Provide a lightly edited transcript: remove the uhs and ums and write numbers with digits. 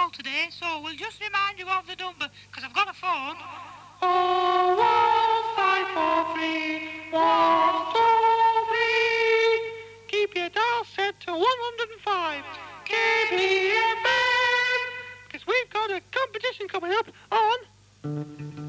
call today, so we'll just remind you of the number, because I've got a phone. 01543 Keep your dial set to 105. KBFM. Because we've got a competition coming up on